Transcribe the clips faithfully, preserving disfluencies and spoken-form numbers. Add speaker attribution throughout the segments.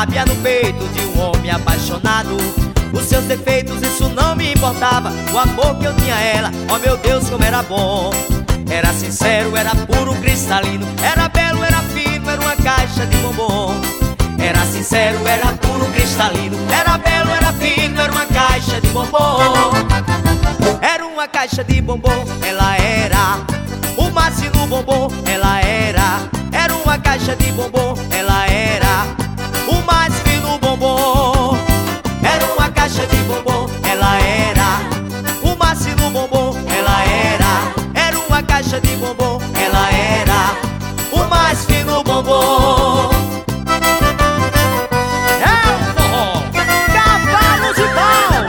Speaker 1: cabia no peito de um homem apaixonado. Os seus defeitos, isso não me importava. O amor que eu tinha a ela, oh meu Deus, como era bom. Era sincero, era puro, cristalino. Era belo, era fino, era uma caixa de bombom. Era sincero, era puro, cristalino. Era belo, era fino, era uma caixa de bombom. Era uma caixa de bombom, ela era o máximo bombom, ela era. Era uma caixa de bombom, ela era o mais fino bombom. Era uma caixa de bombom, ela era o máximo bombom, ela era. Era uma caixa de bombom, ela era o mais fino bombom. É o forró, Cavalos de Pau.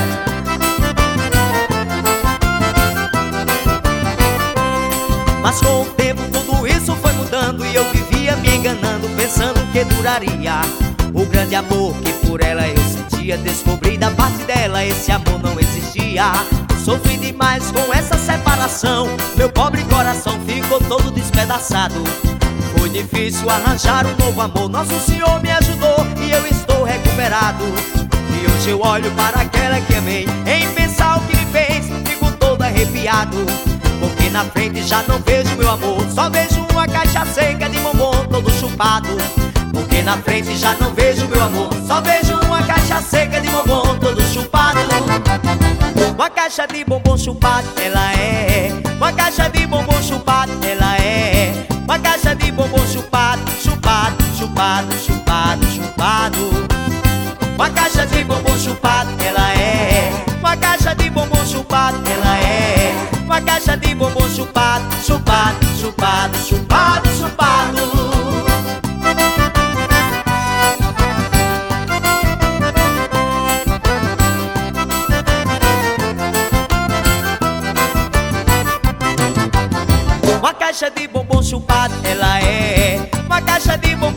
Speaker 1: Mas com o tempo tudo isso foi mudando e eu vivia me enganando, pensando que duraria o grande amor que por ela eu sentia. Descobri da parte dela esse amor não existia. Sofri demais com essa separação, meu pobre coração ficou todo despedaçado. Foi difícil arranjar um novo amor, Nosso Senhor me ajudou e eu estou recuperado. E hoje eu olho para aquela que amei, em pensar o que me fez, fico todo arrepiado. Porque na frente já não vejo meu amor, só vejo uma caixa seca de bombom todo chupado. Porque na frente já não vejo meu amor, só vejo uma caixa seca de bombom todo chupado. Uma caixa de bombom chupado, ela é. Uma caixa de bombom chupado, ela é. Uma caixa de bombom chupado, chupado, chupado, chupado, chupado. Uma caixa de bombom chupado, ela é. Uma caixa de bombom chupado, ela é. Uma caixa de bombom chupado, chupado, chupado, chupado, chupado. Uma caixa de bombom chupado, ela é. Uma caixa de bombom